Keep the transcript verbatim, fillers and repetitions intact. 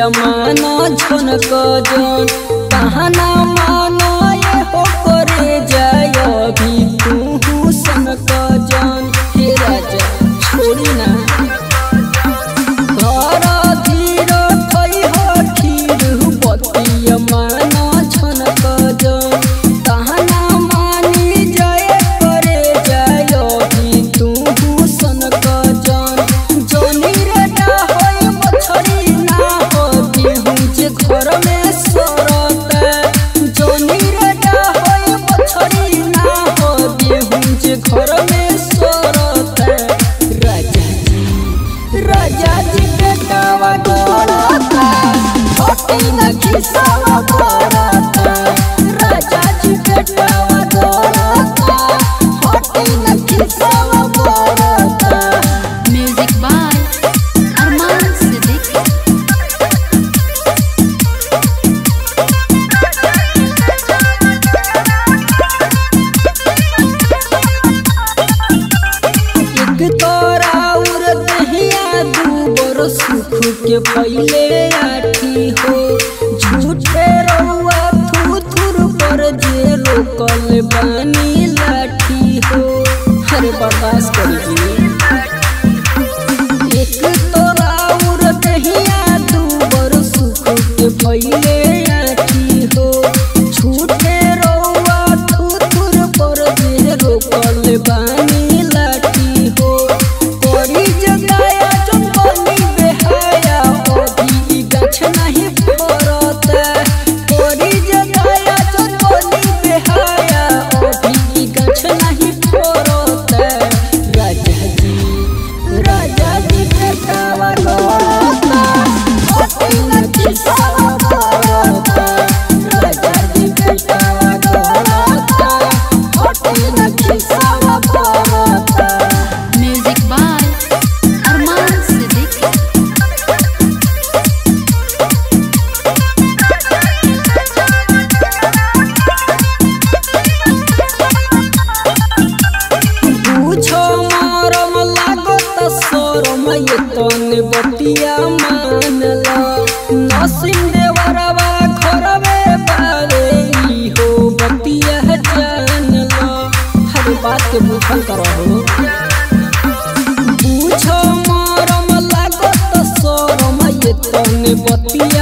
मानो झनक जन कहना मानो ये हो करे जाय अभी तू सनक जन। हे राजा छोड़ी ना घर धीर थई हो खीर बतिया मानो झनक जन कहना मानी जाय करे जाय अभी तू सनक जन। जोनी रे ना होई मछरी ना हो गेहूं जे घर में सरता। जोनी रे ना होई मछरी ना हो गेहूं जे घर में सरता। राजा जी राजा जी बेटावा डरता हटी ना खिसावा पड़ता। राजा जी बेटावा डरता हटी ना खिसावा पड़ता। Music by Armaan Siddiqui. एक तोरा उर दहिया दूबर सुख के पहले आठी हो झूठे रउआ थू थुर पर जे रोकल बानी लाठी हो। अरे बर्दाश्त करिए। एक तोरा उर दहिया दूबर सुख के पहले आठी हो झूठे रउआ थू थुर पर जे रोकल बानी लाठी हो। कोरी जगाया चंपनी बेहाया अभी गाछ नहीं फरता। कोरी जगाया चंपनी बेहाया अभी गाछ नहीं फरता। राजा जी राजा जी बेटावा डरता हटी ना खिसावा पड़ता। राजा जी बेटावा डरता हटी ना खिसावा पड़ता। Music by Armaan Siddiqui. पूछो मारम लागत शरम ये तने बतिया मानला। नसीम देवरवा घरवे बारे ई हो बतिया जानला। हर बात के बुझल करहो। पूछो मारम लागत शरम ये तने बतिया